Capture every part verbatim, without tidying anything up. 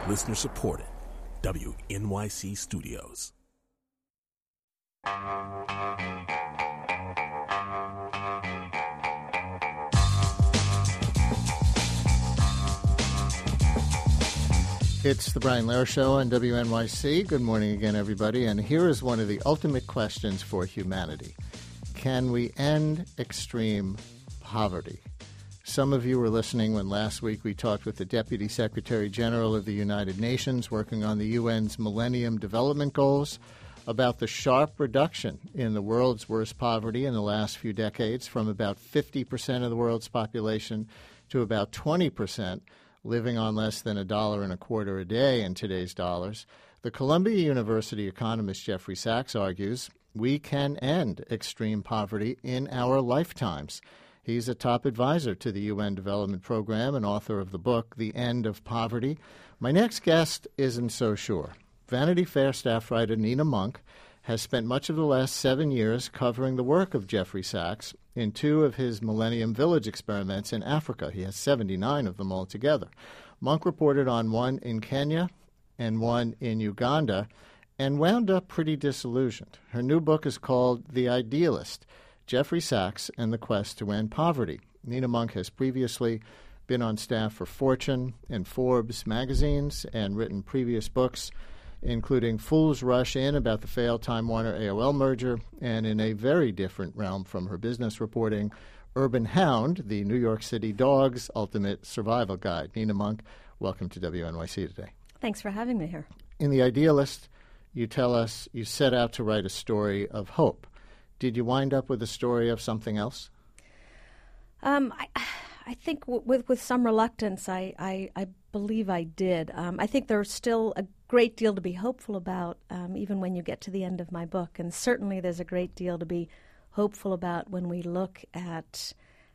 Listener supported. W N Y C Studios. It's the Brian Lehrer Show on W N Y C. Good morning again, everybody. And here is one of the ultimate questions for humanity. Can we end extreme poverty? Some of you were listening when last week we talked with the Deputy Secretary General of the United Nations working on the U N's Millennium Development Goals about the sharp reduction in the world's worst poverty in the last few decades from about fifty percent of the world's population to about twenty percent living on less than a dollar and a quarter a day in today's dollars. The Columbia University economist Jeffrey Sachs argues we can end extreme poverty in our lifetimes. He's a top advisor to the U N Development Program and author of the book, The End of Poverty. My next guest isn't so sure. Vanity Fair staff writer Nina Monk has spent much of the last seven years covering the work of Jeffrey Sachs in two of his Millennium Village experiments in Africa. He has seventy-nine of them altogether. Monk reported on one in Kenya and one in Uganda and wound up pretty disillusioned. Her new book is called The Idealist, Jeffrey Sachs and the Quest to End Poverty. Nina Monk has previously been on staff for Fortune and Forbes magazines and written previous books, including Fools Rush In about the failed Time Warner A O L merger, and in a very different realm from her business reporting, Urban Hound, the New York City Dog's Ultimate Survival Guide. Nina Monk, welcome to W N Y C today. Thanks for having me here. In The Idealist, you tell us you set out to write a story of hope. Did you wind up with a story of something else? Um, I, I think w- with with some reluctance, I, I, I believe I did. Um, I think there's still a great deal to be hopeful about, um, even when you get to the end of my book. And certainly there's a great deal to be hopeful about when we look at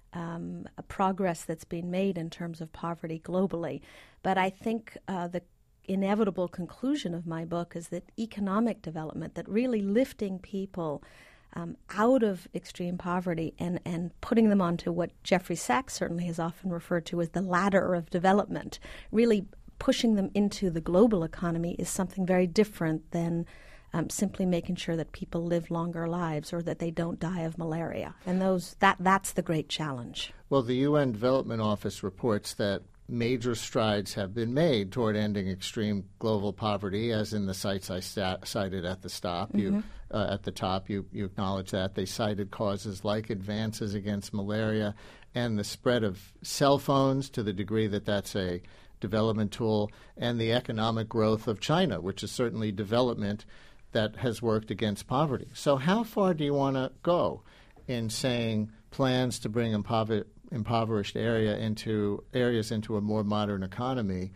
um, a progress that's been made in terms of poverty globally. But I think uh, the inevitable conclusion of my book is that economic development, that really lifting people Um, out of extreme poverty and, and putting them onto what Jeffrey Sachs certainly has often referred to as the ladder of development, really pushing them into the global economy is something very different than um, simply making sure that people live longer lives or that they don't die of malaria. And those that that's the great challenge. Well, the U N Development Office reports that major strides have been made toward ending extreme global poverty, as in the sites I stat- cited at the stop. Mm-hmm. You, uh, at the top, you, you acknowledge that. They cited causes like advances against malaria and the spread of cell phones to the degree that that's a development tool, and the economic growth of China, which is certainly development that has worked against poverty. So how far do you want to go in saying plans to bring impover- impoverished area into areas into a more modern economy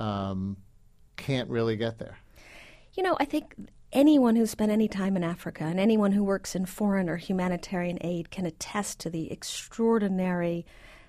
um, can't really get there? You know, I think anyone who's spent any time in Africa and anyone who works in foreign or humanitarian aid can attest to the extraordinary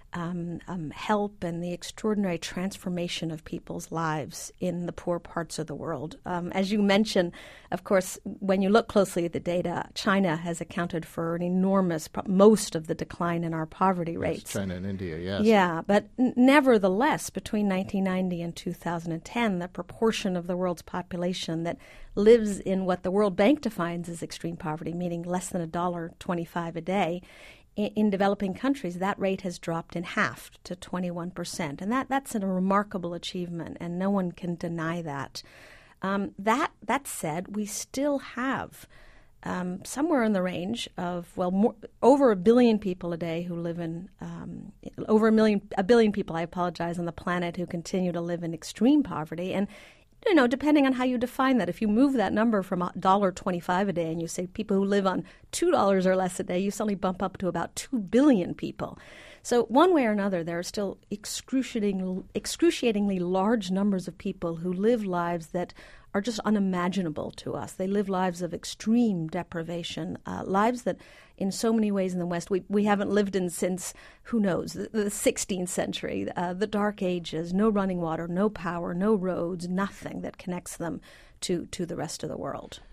Um, um, help and the extraordinary transformation of people's lives in the poor parts of the world. Um, as you mentioned, of course, when you look closely at the data, China has accounted for an enormous, most of the decline in our poverty rates. Yes, China and India, yes. Yeah, but n- nevertheless, between nineteen ninety and two thousand ten, the proportion of the world's population that lives in what the World Bank defines as extreme poverty, meaning less than a dollar twenty-five a day, in developing countries, that rate has dropped in half to twenty-one percent. And that, that's a remarkable achievement, and no one can deny that. Um, that that said, we still have um, somewhere in the range of, well, more, over a billion people a day who live in, um, over a million, a billion people, I apologize, on the planet who continue to live in extreme poverty. And you know, depending on how you define that, if you move that number from one dollar twenty-five a day and you say people who live on two dollars or less a day, you suddenly bump up to about two billion people. So one way or another, there are still excruciating, excruciatingly large numbers of people who live lives that are just unimaginable to us. They live lives of extreme deprivation, uh, lives that in so many ways in the West we, we haven't lived in since, who knows, the, the sixteenth century, uh, the Dark Ages, no running water, no power, no roads, nothing that connects them to, to the rest of the world.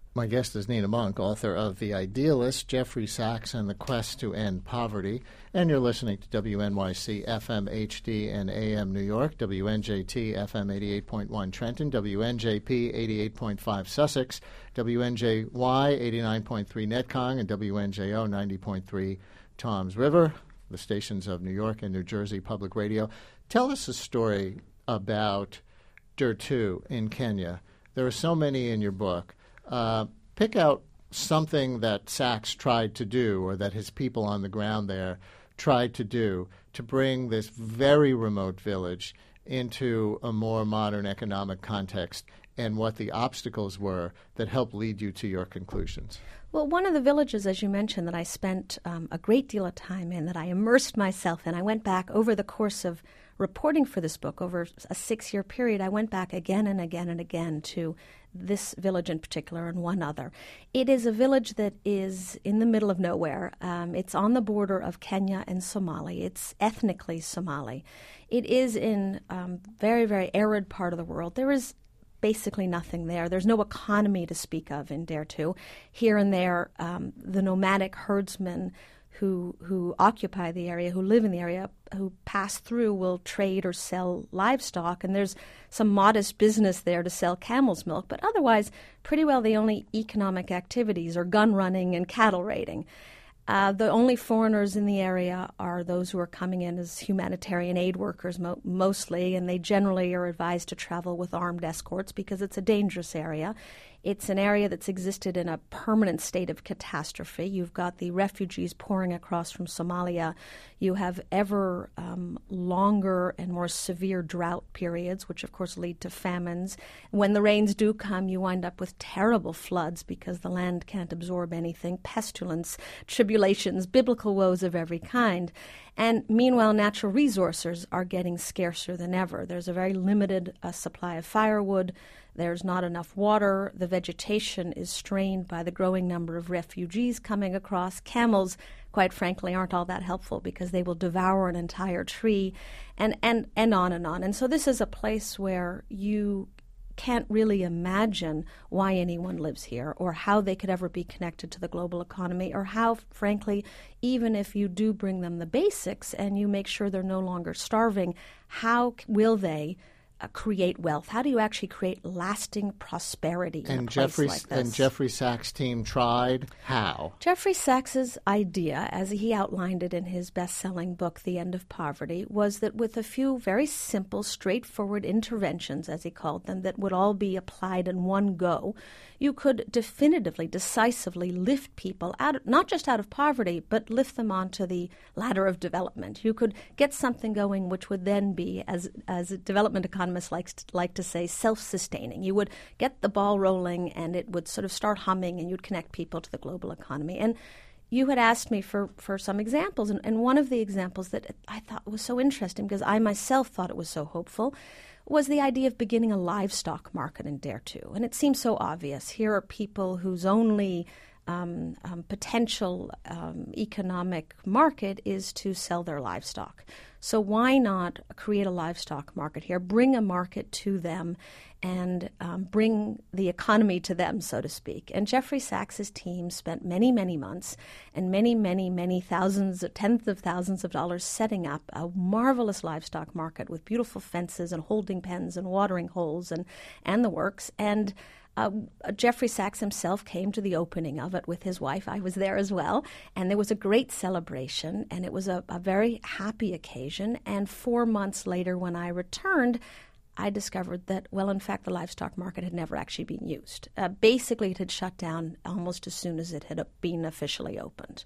My guest is Nina Monk, author of The Idealist, Jeffrey Sachs and the Quest to End Poverty. And you're listening to W N Y C F M H D and A M New York, W N J T F M eighty-eight point one Trenton, W N J P eighty-eight point five Sussex, W N J Y eighty-nine point three Netcong, and W N J O ninety point three Toms River, the stations of New York and New Jersey Public Radio. Tell us a story about Dertu in Kenya. There are so many in your book. Uh, pick out something that Sachs tried to do, or that his people on the ground there tried to do, to bring this very remote village into a more modern economic context, and what the obstacles were that helped lead you to your conclusions. Well, one of the villages, as you mentioned, that I spent um, a great deal of time in, that I immersed myself in, I went back over the course of reporting for this book, over a six-year period, I went back again and again and again to this village in particular and one other. It is a village that is in the middle of nowhere. Um, it's on the border of Kenya and Somali. It's ethnically Somali. It is in um, very, very arid part of the world. There is basically nothing there. There's no economy to speak of in Dertu. Here and there, um, the nomadic herdsmen who who occupy the area, who live in the area, who pass through, will trade or sell livestock, and there's some modest business there to sell camel's milk, but otherwise, pretty well the only economic activities are gun running and cattle raiding. Uh, the only foreigners in the area are those who are coming in as humanitarian aid workers mo- mostly, and they generally are advised to travel with armed escorts because it's a dangerous area. It's an area that's existed in a permanent state of catastrophe. You've got the refugees pouring across from Somalia. You have ever um, longer and more severe drought periods, which of course lead to famines. When the rains do come, you wind up with terrible floods because the land can't absorb anything, pestilence, tribulations, biblical woes of every kind. And meanwhile, natural resources are getting scarcer than ever. There's a very limited uh, supply of firewood. There's not enough water. The vegetation is strained by the growing number of refugees coming across. Camels, quite frankly, aren't all that helpful because they will devour an entire tree, and, and, and on and on. And so this is a place where you can't really imagine why anyone lives here, or how they could ever be connected to the global economy, or how, frankly, even if you do bring them the basics and you make sure they're no longer starving, how will they Uh, create wealth? How do you actually create lasting prosperity in and a place Jeffrey, like this? And Jeffrey Sachs' team tried how? Jeffrey Sachs's idea, as he outlined it in his best-selling book, The End of Poverty, was that with a few very simple, straightforward interventions, as he called them, that would all be applied in one go, you could definitively, decisively lift people out, of, not just out of poverty, but lift them onto the ladder of development. You could get something going which would then be, as as a development economists like, like to say, self-sustaining. You would get the ball rolling and it would sort of start humming, and you'd connect people to the global economy. And you had asked me for, for some examples, and, and one of the examples that I thought was so interesting, because I myself thought it was so hopeful, was the idea of beginning a livestock market in Dertu. And it seems so obvious. Here are people whose only um, um, potential um, economic market is to sell their livestock. So why not create a livestock market here, bring a market to them, and um, bring the economy to them, so to speak. And Jeffrey Sachs's team spent many, many months and many, many, many thousands, tens of thousands of dollars setting up a marvelous livestock market with beautiful fences and holding pens and watering holes and, and the works. And Uh, Jeffrey Sachs himself came to the opening of it with his wife. I was there as well. And there was a great celebration, and it was a, a very happy occasion. And four months later, when I returned, I discovered that, well, in fact, the livestock market had never actually been used. Uh, basically, it had shut down almost as soon as it had been officially opened.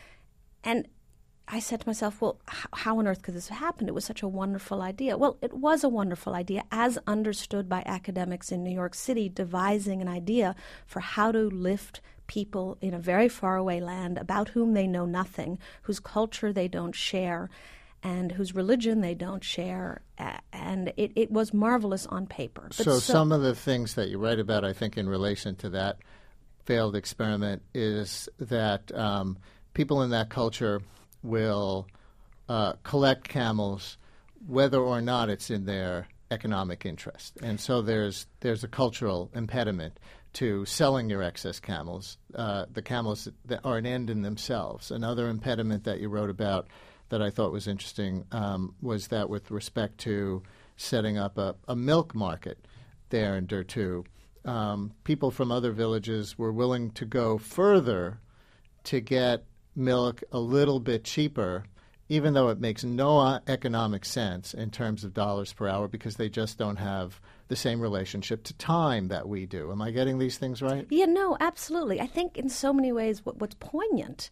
And I said to myself, well, how on earth could this have happened? It was such a wonderful idea. Well, it was a wonderful idea as understood by academics in New York City devising an idea for how to lift people in a very faraway land about whom they know nothing, whose culture they don't share, and whose religion they don't share. And it, it was marvelous on paper. But so, so some of the things that you write about, I think, in relation to that failed experiment is that um, people in that culture will uh, collect camels whether or not it's in their economic interest. And so there's there's a cultural impediment to selling your excess camels. Uh, the camels that are an end in themselves. Another impediment that you wrote about that I thought was interesting um, was that with respect to setting up a, a milk market there in Dertu, um, people from other villages were willing to go further to get milk a little bit cheaper, even though it makes no economic sense in terms of dollars per hour because they just don't have the same relationship to time that we do. Am I getting these things right? Yeah, no, absolutely. I think in so many ways what, what's poignant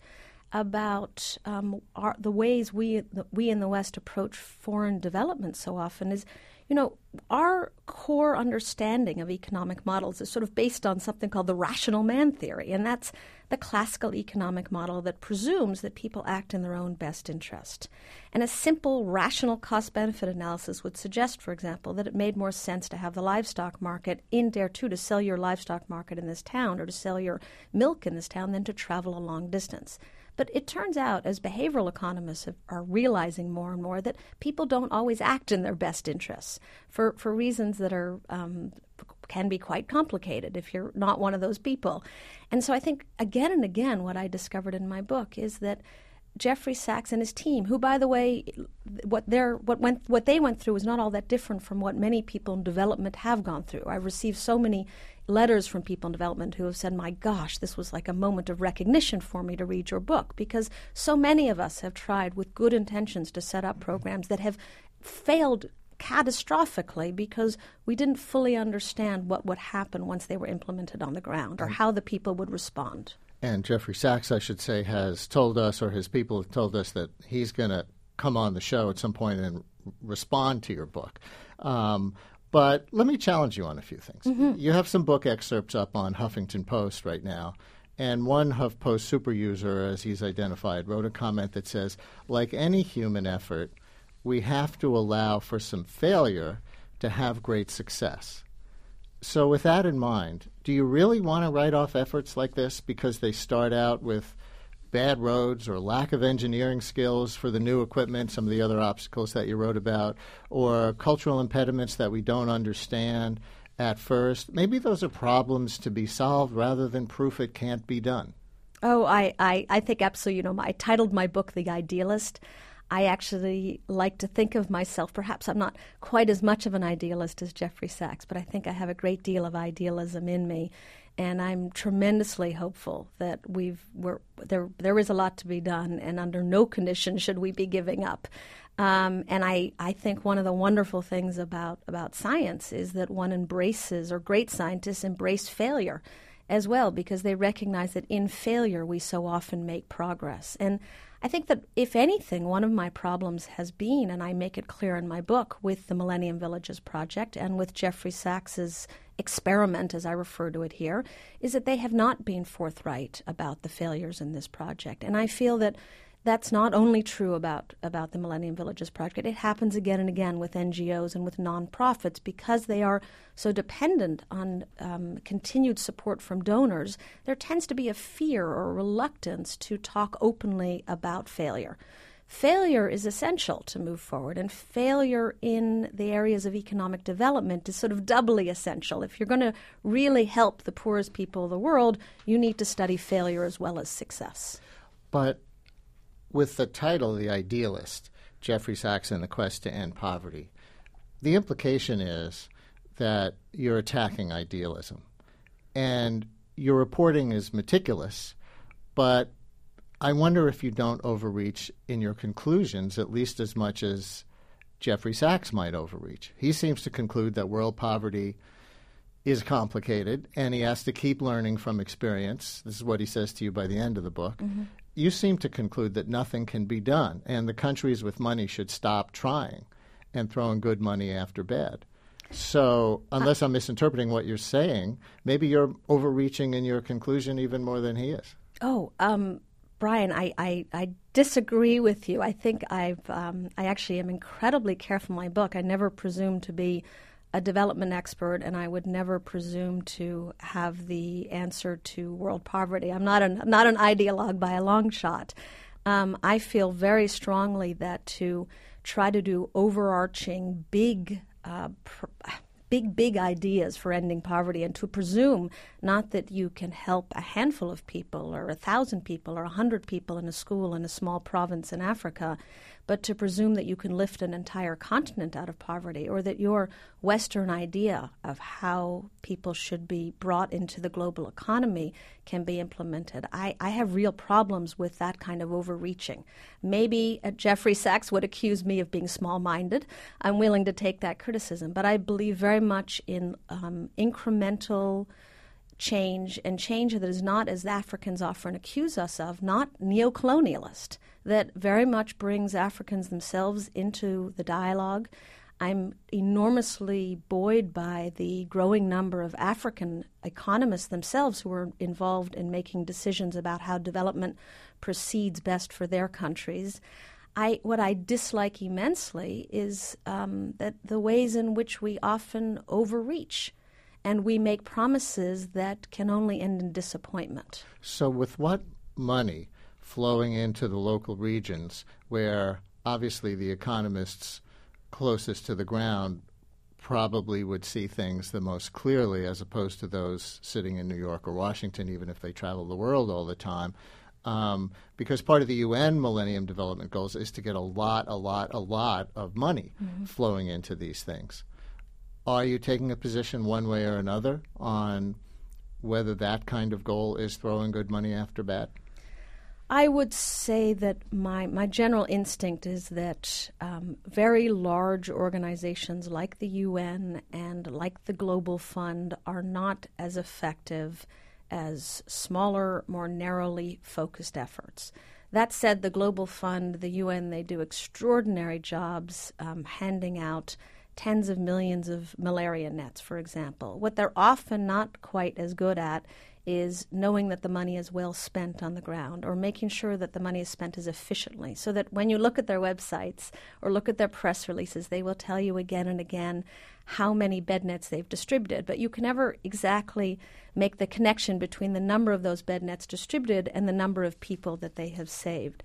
about um, our, the ways we the, we in the West approach foreign development so often is, you know, our core understanding of economic models is sort of based on something called the rational man theory, and that's the classical economic model that presumes that people act in their own best interest. And a simple rational cost-benefit analysis would suggest, for example, that it made more sense to have the livestock market in Dertu, to sell your livestock market in this town or to sell your milk in this town than to travel a long distance. But it turns out, as behavioral economists have, are realizing more and more, that people don't always act in their best interests for, for reasons that are um, can be quite complicated if you're not one of those people. And so I think again and again what I discovered in my book is that Jeffrey Sachs and his team, who, by the way, what they're, what went what they went through was not all that different from what many people in development have gone through. I received so many letters from people in development who have said, my gosh, this was like a moment of recognition for me to read your book, because so many of us have tried with good intentions to set up programs that have failed catastrophically because we didn't fully understand what would happen once they were implemented on the ground or how the people would respond. And Jeffrey Sachs, I should say, has told us, or his people have told us, that he's going to come on the show at some point and respond to your book. Um, but let me challenge you on a few things. Mm-hmm. You have some book excerpts up on Huffington Post right now, and one HuffPost super user, as he's identified, wrote a comment that says, like any human effort, we have to allow for some failure to have great success. So with that in mind, do you really want to write off efforts like this because they start out with bad roads or lack of engineering skills for the new equipment, some of the other obstacles that you wrote about, or cultural impediments that we don't understand at first? Maybe those are problems to be solved rather than proof it can't be done. Oh, I, I, I think absolutely. You know, I titled my book The Idealist. I actually like to think of myself, perhaps I'm not quite as much of an idealist as Jeffrey Sachs, but I think I have a great deal of idealism in me, and I'm tremendously hopeful that we've we're, there there is a lot to be done, and under no condition should we be giving up. Um, and I, I think one of the wonderful things about, about science is that one embraces, or great scientists embrace failure as well, because they recognize that in failure we so often make progress. And I think that, if anything, one of my problems has been, and I make it clear in my book, with the Millennium Villages Project and with Jeffrey Sachs's experiment, as I refer to it here, is that they have not been forthright about the failures in this project. And I feel that that's not only true about, about the Millennium Villages Project. It happens again and again with N G Os and with nonprofits, because they are so dependent on um, continued support from donors. There tends to be a fear or reluctance to talk openly about failure. Failure is essential to move forward, and failure in the areas of economic development is sort of doubly essential. If you're going to really help the poorest people of the world, you need to study failure as well as success. But with the title, The Idealist, Jeffrey Sachs and the Quest to End Poverty, the implication is that you're attacking idealism. And your reporting is meticulous, but I wonder if you don't overreach in your conclusions at least as much as Jeffrey Sachs might overreach. He seems to conclude that world poverty is complicated, and he has to keep learning from experience. This is what he says to you by the end of the book. Mm-hmm. You seem to conclude that nothing can be done, and the countries with money should stop trying and throwing good money after bad. So unless I'm misinterpreting what you're saying, maybe you're overreaching in your conclusion even more than he is. Oh, um, Brian, I, I, I disagree with you. I think I've um, I actually am incredibly careful in my book. I never presume to be a development expert, and I would never presume to have the answer to world poverty. I'm not an not an ideologue by a long shot. Um, I feel very strongly that to try to do overarching, big, uh, pr- big, big ideas for ending poverty, and to presume not that you can help a handful of people or a thousand people or a hundred people in a school in a small province in Africa, but to presume that you can lift an entire continent out of poverty, or that your Western idea of how people should be brought into the global economy can be implemented. I, I have real problems with that kind of overreaching. Maybe uh, Jeffrey Sachs would accuse me of being small-minded. I'm willing to take that criticism, but I believe very much in um, incremental change, and change that is not, as Africans often accuse us of, not neo-colonialist, that very much brings Africans themselves into the dialogue. I'm enormously buoyed by the growing number of African economists themselves who are involved in making decisions about how development proceeds best for their countries. I, what I dislike immensely is um, that the ways in which we often overreach, and we make promises that can only end in disappointment. So with what money flowing into the local regions, where obviously the economists closest to the ground probably would see things the most clearly, as opposed to those sitting in New York or Washington, even if they travel the world all the time, um, because part of the U N Millennium Development Goals is to get a lot, a lot, a lot of money mm-hmm. flowing into these things. Are you taking a position one way or another on whether that kind of goal is throwing good money after bad? I would say that my, my general instinct is that um, very large organizations like the U N and like the Global Fund are not as effective as smaller, more narrowly focused efforts. That said, the Global Fund, the U N, they do extraordinary jobs um, handing out tens of millions of malaria nets, for example. What they're often not quite as good at is knowing that the money is well spent on the ground, or making sure that the money is spent as efficiently, so that when you look at their websites or look at their press releases, they will tell you again and again how many bed nets they've distributed. But you can never exactly make the connection between the number of those bed nets distributed and the number of people that they have saved.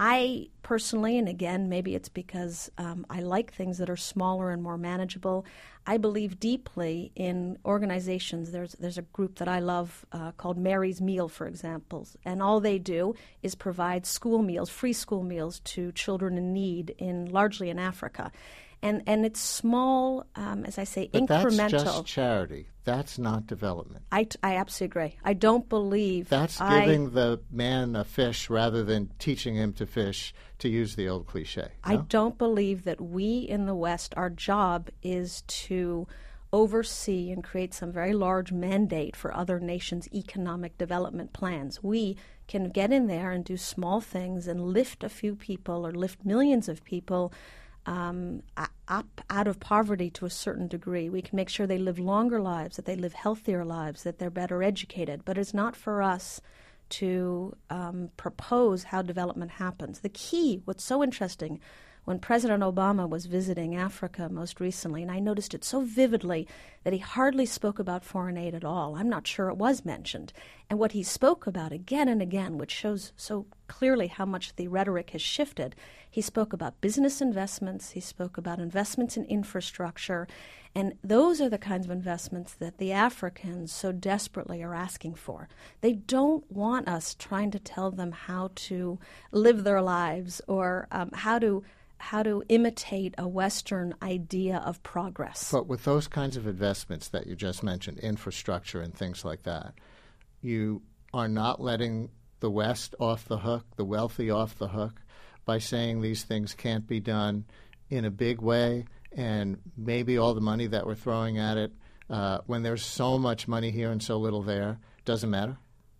I personally, and again, maybe it's because um, I like things that are smaller and more manageable, I believe deeply in organizations. There's there's a group that I love uh, called Mary's Meal, for example, and all they do is provide school meals, free school meals to children in need, in largely in Africa. And and it's small, um, as I say, but incremental. That's just charity. That's not development. I, I absolutely agree. I don't believe that's I, giving the man a fish rather than teaching him to fish, to use the old cliche. No? I don't believe that we in the West, our job is to oversee and create some very large mandate for other nations' economic development plans. We can get in there and do small things and lift a few people or lift millions of people Um, up out of poverty to a certain degree. We can make sure they live longer lives, that they live healthier lives, that they're better educated. But it's not for us to um, propose how development happens. The key, what's so interesting, when President Obama was visiting Africa most recently, and I noticed it so vividly that he hardly spoke about foreign aid at all. I'm not sure it was mentioned. And what he spoke about again and again, which shows so clearly how much the rhetoric has shifted, he spoke about business investments, he spoke about investments in infrastructure, and those are the kinds of investments that the Africans so desperately are asking for. They don't want us trying to tell them how to live their lives or um, how to how to imitate a Western idea of progress. But with those kinds of investments that you just mentioned, infrastructure and things like that, you are not letting the West off the hook, the wealthy off the hook, by saying these things can't be done in a big way, and maybe all the money that we're throwing at it, uh, when there's so much money here and so little there, doesn't matter?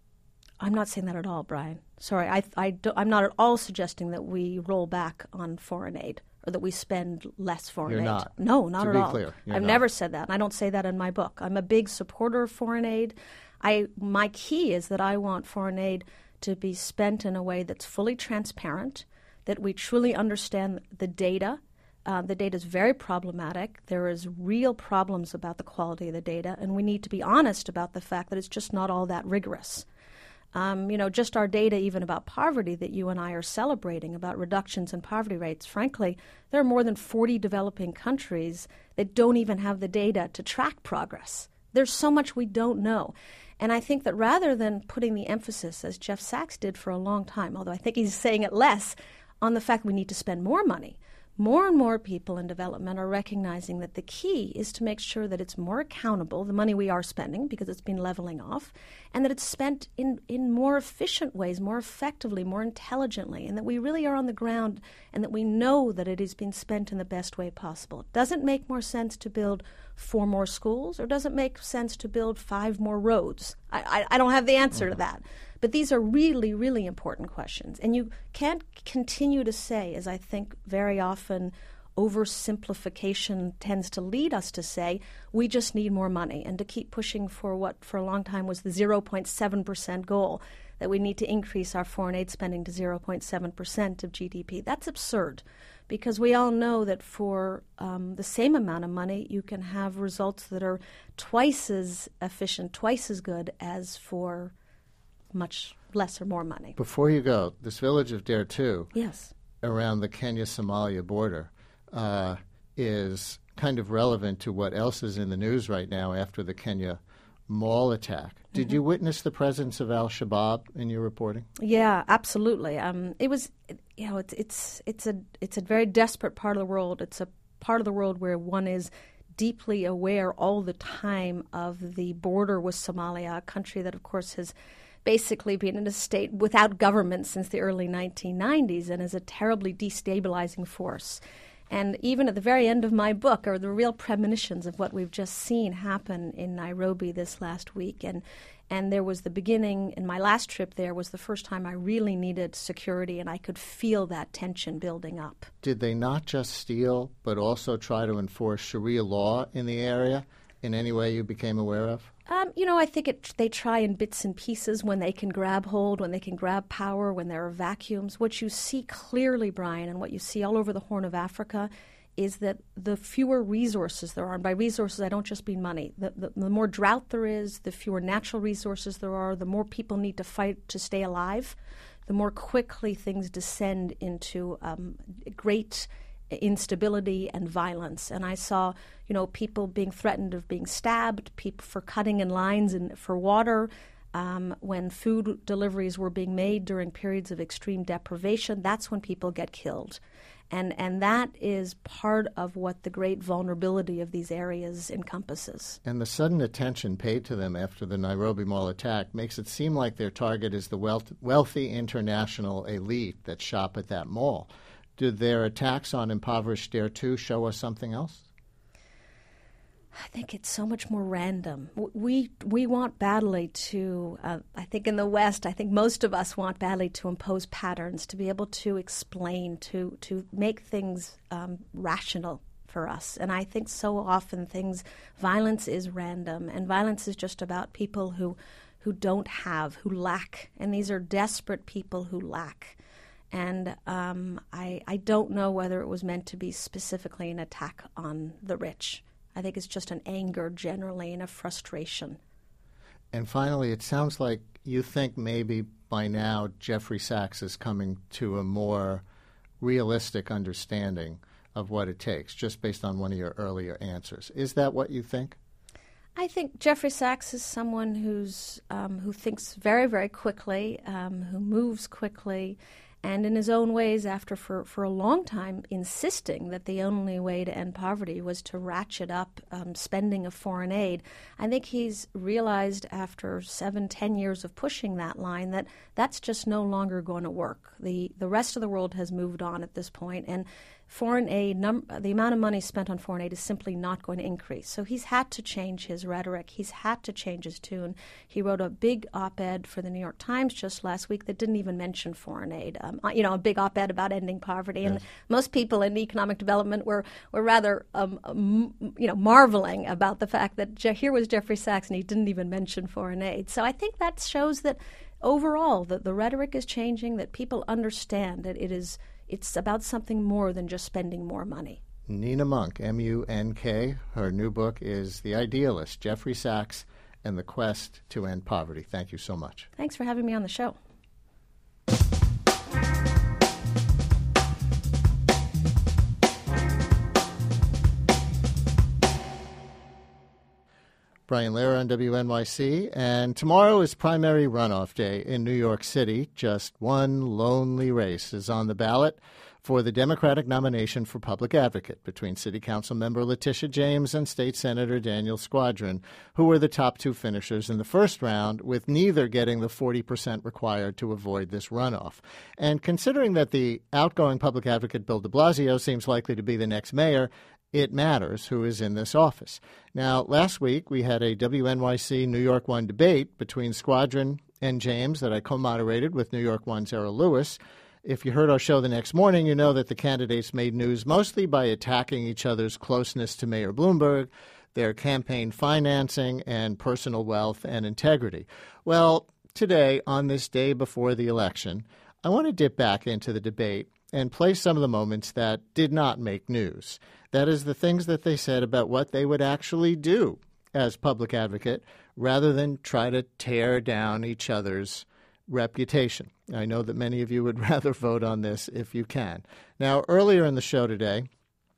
I'm not saying that at all, Brian. Sorry, I, I don't, I'm not at all suggesting that we roll back on foreign aid or that we spend less foreign You're aid. not. No, not to at be all. Clear, I've not. never said that, and I don't say that in my book. I'm a big supporter of foreign aid. I my key is that I want foreign aid to be spent in a way that's fully transparent, that we truly understand the data. Uh, the data is very problematic. There is real problems about the quality of the data, and we need to be honest about the fact that it's just not all that rigorous. Um, you know, just our data even about poverty that you and I are celebrating, about reductions in poverty rates, frankly, there are more than forty developing countries that don't even have the data to track progress. There's so much we don't know. And I think that rather than putting the emphasis, as Jeff Sachs did for a long time, although I think he's saying it less, on the fact we need to spend more money, more and more people in development are recognizing that the key is to make sure that it's more accountable, the money we are spending, because it's been leveling off, and that it's spent in, in more efficient ways, more effectively, more intelligently, and that we really are on the ground and that we know that it is being spent in the best way possible. It doesn't make more sense to build four more schools, or does it make sense to build five more roads? I, I, I don't have the answer to that. But these are really, really important questions. And you can't continue to say, as I think very often oversimplification tends to lead us to say, we just need more money, and to keep pushing for what for a long time was the zero point seven percent goal, that we need to increase our foreign aid spending to zero point seven percent of G D P. That's absurd, because we all know that for um, the same amount of money, you can have results that are twice as efficient, twice as good as for much less or more money. Before you go, this village of Dertu, yes, around the Kenya-Somalia border, uh, is kind of relevant to what else is in the news right now after the Kenya mall attack. Did mm-hmm. you witness the presence of al-Shabaab in your reporting? Yeah, absolutely. Um, it was, you know, it's it's it's a it's a very desperate part of the world. It's a part of the world where one is deeply aware all the time of the border with Somalia, a country that, of course, has basically been in a state without government since the early nineteen nineties and is a terribly destabilizing force. And even at the very end of my book are the real premonitions of what we've just seen happen in Nairobi this last week. And and there was the beginning, in my last trip there was the first time I really needed security, and I could feel that tension building up. Did they not just steal, but also try to enforce Sharia law in the area in any way you became aware of? Um, you know, I think it, they try in bits and pieces when they can grab hold, when they can grab power, when there are vacuums. What you see clearly, Brian, and what you see all over the Horn of Africa is that the fewer resources there are, and by resources I don't just mean money, the, the, the more drought there is, the fewer natural resources there are, the more people need to fight to stay alive, the more quickly things descend into um, great instability and violence. And I saw, you know, people being threatened of being stabbed, people for cutting in lines and for water, um, when food deliveries were being made during periods of extreme deprivation. That's when people get killed. And and that is part of what the great vulnerability of these areas encompasses. And the sudden attention paid to them after the Nairobi Mall attack makes it seem like their target is the wealth, wealthy international elite that shop at that mall. Did their attacks on impoverished Dertu show us something else? I think it's so much more random. We we want badly to, uh, I think in the West, I think most of us want badly to impose patterns, to be able to explain, to, to make things um, rational for us. And I think so often things, violence is random, and violence is just about people who, who don't have, who lack. And these are desperate people who lack. And um, I, I don't know whether it was meant to be specifically an attack on the rich. I think it's just an anger generally and a frustration. And finally, it sounds like you think maybe by now Jeffrey Sachs is coming to a more realistic understanding of what it takes, just based on one of your earlier answers. Is that what you think? I think Jeffrey Sachs is someone who's um, who thinks very, very quickly, um, who moves quickly, and in his own ways, after for, for a long time insisting that the only way to end poverty was to ratchet up um, spending of foreign aid, I think he's realized after seven, ten years of pushing that line that that's just no longer going to work. The the rest of the world has moved on at this point, and foreign aid, num- the amount of money spent on foreign aid is simply not going to increase. So he's had to change his rhetoric. He's had to change his tune. He wrote a big op-ed for the New York Times just last week that didn't even mention foreign aid. Um, you know, a big op-ed about ending poverty. Yes. And most people in economic development were, were rather, um, m- you know, marveling about the fact that Je- here was Jeffrey Sachs and he didn't even mention foreign aid. So I think that shows that overall that the rhetoric is changing, that people understand that it is it's about something more than just spending more money. Nina Munck, M U N K. Her new book is The Idealist, Jeffrey Sachs and the quest to end poverty. Thank you so much. Thanks for having me on the show. Brian Lehrer on W N Y C, and tomorrow is primary runoff day in New York City. Just one lonely race is on the ballot for the Democratic nomination for public advocate between City Council member Letitia James and State Senator Daniel Squadron, who were the top two finishers in the first round, with neither getting the forty percent required to avoid this runoff. And considering that the outgoing public advocate Bill de Blasio seems likely to be the next mayor, it matters who is in this office. Now, last week we had a W N Y C New York One debate between Squadron and James that I co-moderated with New York One's Errol Lewis. If you heard our show the next morning, you know that the candidates made news mostly by attacking each other's closeness to Mayor Bloomberg, their campaign financing, and personal wealth and integrity. Well, today, on this day before the election, I want to dip back into the debate and play some of the moments that did not make news. That is, the things that they said about what they would actually do as public advocate rather than try to tear down each other's reputation. I know that many of you would rather vote on this if you can. Now, earlier in the show today,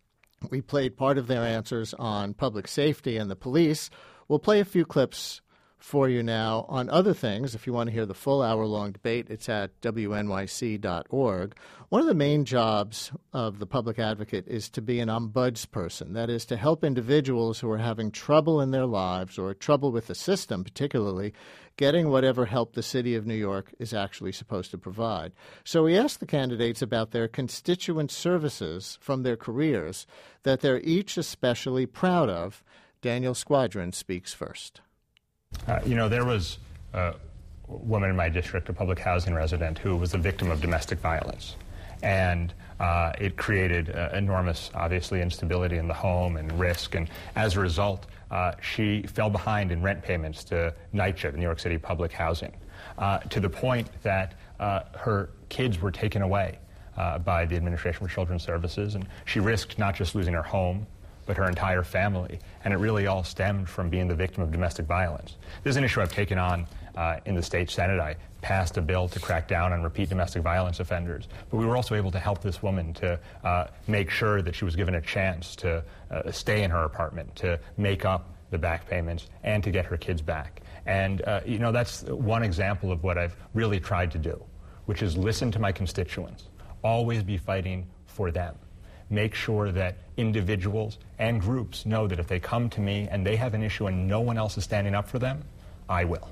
we played part of their answers on public safety and the police. We'll play a few clips for you now on other things. If you want to hear the full hour-long debate, it's at W N Y C dot org. One of the main jobs of the public advocate is to be an ombudsperson. That is, to help individuals who are having trouble in their lives or trouble with the system particularly, getting whatever help the city of New York is actually supposed to provide. So we asked the candidates about their constituent services from their careers that they're each especially proud of. Daniel Squadron speaks first. Uh, you know, there was a woman in my district, a public housing resident, who was a victim of domestic violence. And uh, it created uh, enormous, obviously, instability in the home and risk. And as a result, uh, she fell behind in rent payments to NYCHA, the New York City Public Housing, uh, to the point that uh, her kids were taken away uh, by the Administration for Children's Services. And she risked not just losing her home, but her entire family, and it really all stemmed from being the victim of domestic violence. This is an issue I've taken on uh, in the state Senate. I passed a bill to crack down on repeat domestic violence offenders, but we were also able to help this woman to uh, make sure that she was given a chance to uh, stay in her apartment, to make up the back payments, and to get her kids back. And, uh, you know, that's one example of what I've really tried to do, which is listen to my constituents, always be fighting for them. Make sure that individuals and groups know that if they come to me and they have an issue and no one else is standing up for them, I will.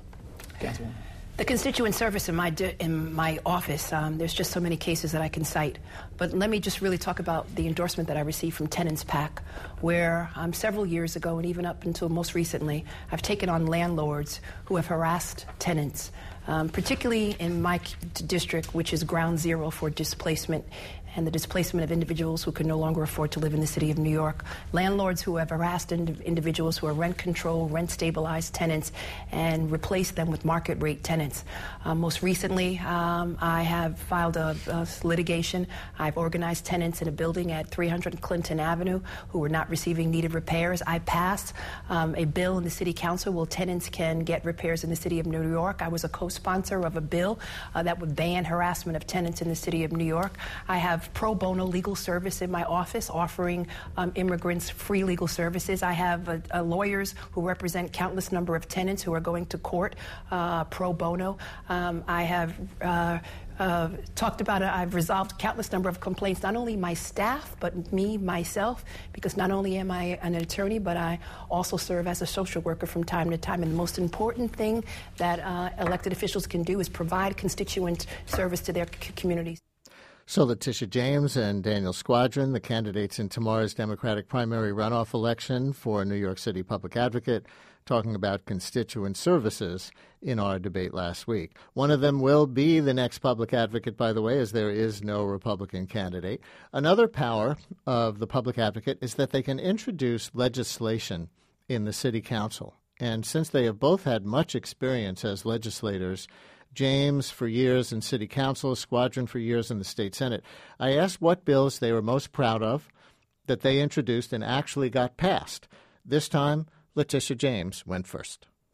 The constituent service in my di- in my office, um, there's just so many cases that I can cite. But let me just really talk about the endorsement that I received from Tenants PAC, where um, several years ago and even up until most recently, I've taken on landlords who have harassed tenants, um, particularly in my district, which is ground zero for displacement and the displacement of individuals who can no longer afford to live in the city of New York. Landlords who have harassed ind- individuals who are rent control, rent stabilized tenants, and replaced them with market rate tenants. Uh, most recently, um, I have filed a, a litigation. I've organized tenants in a building at three hundred Clinton Avenue who were not receiving needed repairs. I passed um, a bill in the city council where tenants can get repairs in the city of New York. I was a co-sponsor of a bill uh, that would ban harassment of tenants in the city of New York. I have pro bono legal service in my office offering um, immigrants free legal services. I have uh, uh, lawyers who represent countless number of tenants who are going to court uh, pro bono. Um, I have uh, uh, talked about it. I've resolved countless number of complaints, not only my staff, but me, myself, because not only am I an attorney, but I also serve as a social worker from time to time. And the most important thing that uh, elected officials can do is provide constituent service to their c- communities. So Letitia James and Daniel Squadron, the candidates in tomorrow's Democratic primary runoff election for New York City Public Advocate, talking about constituent services in our debate last week. One of them will be the next public advocate, by the way, as there is no Republican candidate. Another power of the public advocate is that they can introduce legislation in the city council. And since they have both had much experience as legislators, James for years in city council, Squadron for years in the state senate, I asked what bills they were most proud of that they introduced and actually got passed. This time, Letitia James went first.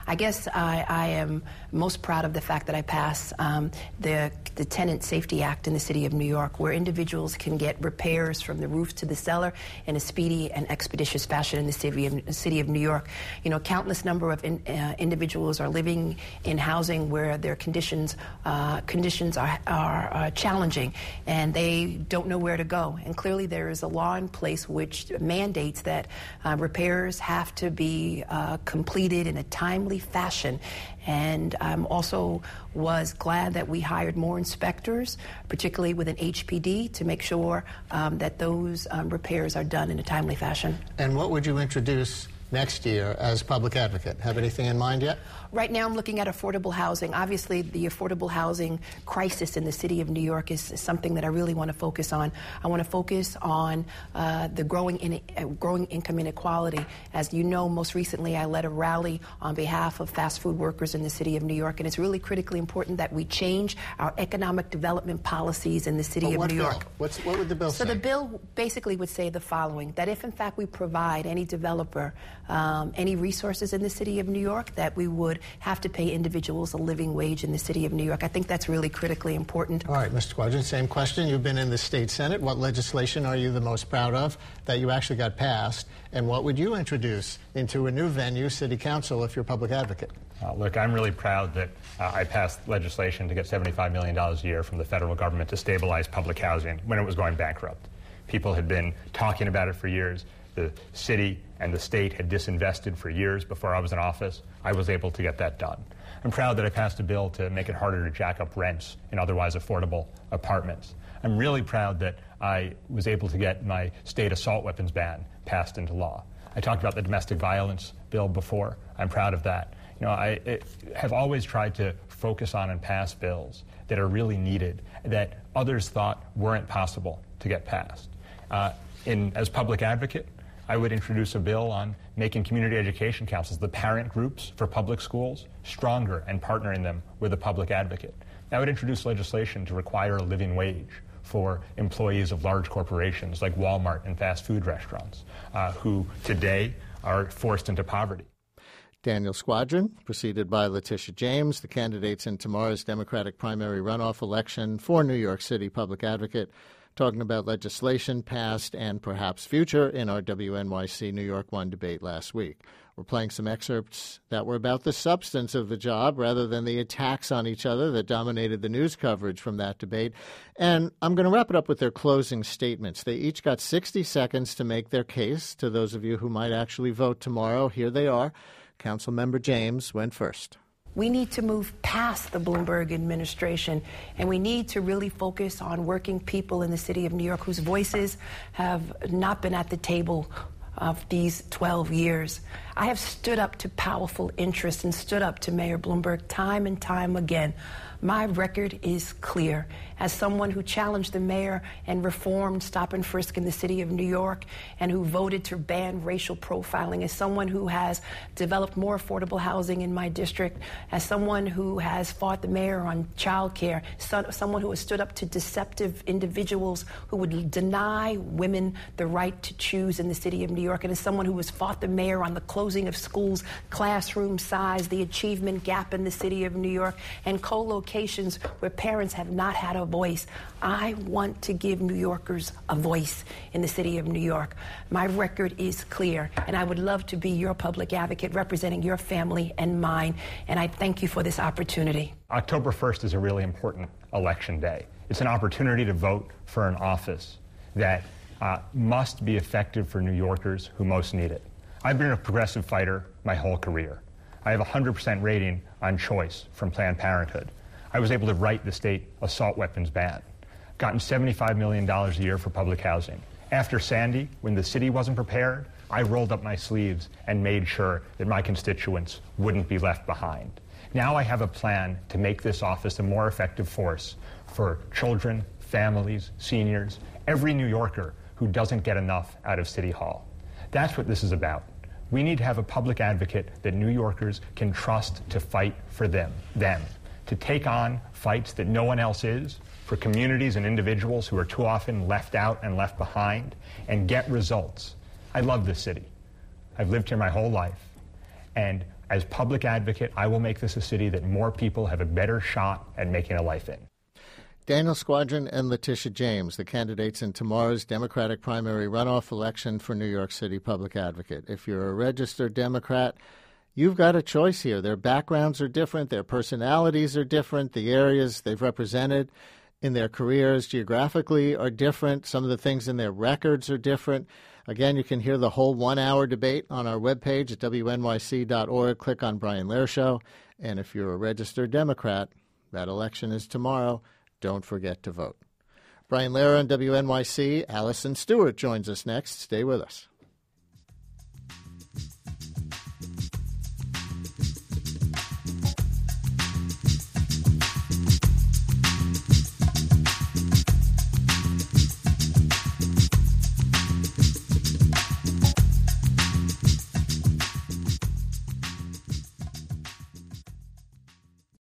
I guess I, I am most proud of the fact that I passed um, the, the Tenant Safety Act in the city of New York, where individuals can get repairs from the roof to the cellar in a speedy and expeditious fashion in the city of, the city of New York. You know, countless number of in, uh, individuals are living in housing where their conditions uh, conditions are, are uh, challenging, and they don't know where to go. And clearly there is a law in place which mandates that uh, repairs have to be uh, completed in a timely fashion. And I um, also was glad that we hired more inspectors, particularly with an H P D, to make sure um, that those um, repairs are done in a timely fashion. And what would you introduce next year as public advocate? Have anything in mind yet? Right now I'm looking at affordable housing. Obviously, the affordable housing crisis in the city of New York is, is something that I really want to focus on. I want to focus on uh, the growing, in, uh, growing income inequality. As you know, most recently I led a rally on behalf of fast food workers in the city of New York, and it's really critically important that we change our economic development policies in the city but of what New bill? York. What's, what would the bill so say? So the bill basically would say the following, that if in fact we provide any developer um, any resources in the city of New York, that we would have to pay individuals a living wage in the city of New York. I think that's really critically important. All right, Mister Quadrin, same question. You've been in the state Senate. What legislation are you the most proud of that you actually got passed? And what would you introduce into a new venue, City Council, if you're public advocate? Uh, look, I'm really proud that uh, I passed legislation to get seventy-five million dollars a year from the federal government to stabilize public housing when it was going bankrupt. People had been talking about it for years. The city and the state had disinvested for years before I was in office. I was able to get that done. I'm proud that I passed a bill to make it harder to jack up rents in otherwise affordable apartments. I'm really proud that I was able to get my state assault weapons ban passed into law. I talked about the domestic violence bill before. I'm proud of that. You know, I it, have always tried to focus on and pass bills that are really needed, that others thought weren't possible to get passed. Uh, in, as public advocate, I would introduce a bill on making community education councils, the parent groups for public schools, stronger and partnering them with a public advocate. I would introduce legislation to require a living wage for employees of large corporations like Walmart and fast food restaurants, uh, who today are forced into poverty. Daniel Squadron, preceded by Letitia James, the candidates in tomorrow's Democratic primary runoff election for New York City public advocate, talking about legislation passed and perhaps future in our W N Y C New York One debate last week. We're playing some excerpts that were about the substance of the job rather than the attacks on each other that dominated the news coverage from that debate. And I'm going to wrap it up with their closing statements. They each got sixty seconds to make their case. To those of you who might actually vote tomorrow, here they are. Councilmember James went first. We need to move past the Bloomberg administration, and we need to really focus on working people in the city of New York whose voices have not been at the table of these twelve years. I have stood up to powerful interests and stood up to Mayor Bloomberg time and time again. My record is clear. As someone who challenged the mayor and reformed stop and frisk in the city of New York and who voted to ban racial profiling, as someone who has developed more affordable housing in my district, as someone who has fought the mayor on child care, so, someone who has stood up to deceptive individuals who would deny women the right to choose in the city of New York, and as someone who has fought the mayor on the closing of schools, classroom size, the achievement gap in the city of New York, and co-locations where parents have not had a voice. I want to give New Yorkers a voice in the city of New York. My record is clear, and I would love to be your public advocate representing your family and mine, and I thank you for this opportunity. October first is a really important election day. It's an opportunity to vote for an office that uh, must be effective for New Yorkers who most need it. I've been a progressive fighter my whole career. I have a one hundred percent rating on choice from Planned Parenthood. I was able to write the state assault weapons ban, gotten seventy-five million dollars a year for public housing. After Sandy, when the city wasn't prepared, I rolled up my sleeves and made sure that my constituents wouldn't be left behind. Now I have a plan to make this office a more effective force for children, families, seniors, every New Yorker who doesn't get enough out of City Hall. That's what this is about. We need to have a public advocate that New Yorkers can trust to fight for them, them. to take on fights that no one else is, for communities and individuals who are too often left out and left behind, and get results. I love this city. I've lived here my whole life, and As public advocate, I will make this a city that more people have a better shot at making a life in. Daniel Squadron and Letitia James, the candidates in tomorrow's Democratic primary runoff election for New York City Public Advocate. If you're a registered Democrat, you've got a choice here. Their backgrounds are different. Their personalities are different. The areas they've represented in their careers geographically are different. Some of the things in their records are different. Again, you can hear the whole one-hour debate on our webpage at W N Y C dot org. Click on Brian Lehrer Show. And if you're a registered Democrat, that election is tomorrow. Don't forget to vote. Brian Lehrer on W N Y C. Allison Stewart joins us next. Stay with us.